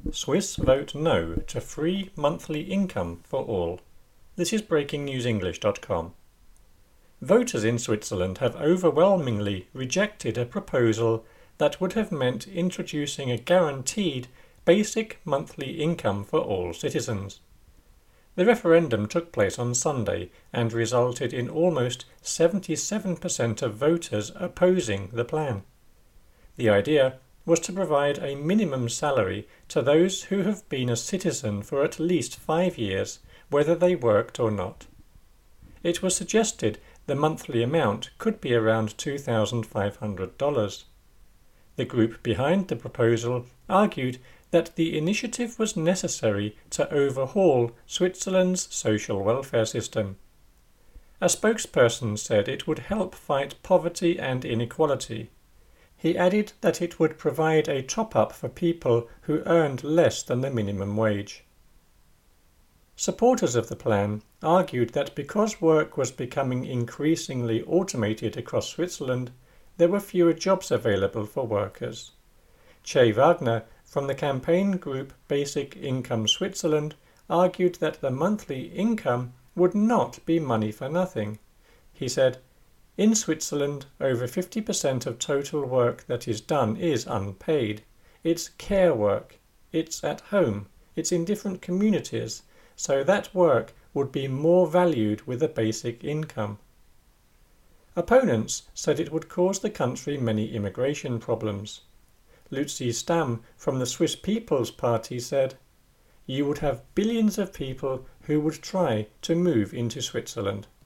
Swiss vote no to free monthly income for all. This is breakingnewsenglish.com. Voters in Switzerland have overwhelmingly rejected a proposal that would have meant introducing a guaranteed basic monthly income for all citizens. The referendum took place on Sunday and resulted in almost 77% of voters opposing the plan. The idea was to provide a minimum salary to those who have been a citizen for at least 5 years, whether they worked or not. It was suggested the monthly amount could be around $2,500. The group behind the proposal argued that the initiative was necessary to overhaul Switzerland's social welfare system. A spokesperson said it would help fight poverty and inequality. He added that it would provide a top-up for people who earned less than the minimum wage. Supporters of the plan argued that because work was becoming increasingly automated across Switzerland, there were fewer jobs available for workers. Che Wagner from the campaign group Basic Income Switzerland argued that the monthly income would not be money for nothing. He said, "In Switzerland, over 50% of total work that is done is unpaid. It's care work. It's at home. It's in different communities. So that work would be more valued with a basic income." Opponents said it would cause the country many immigration problems. Lucy Stamm from the Swiss People's Party said, "You would have billions of people who would try to move into Switzerland."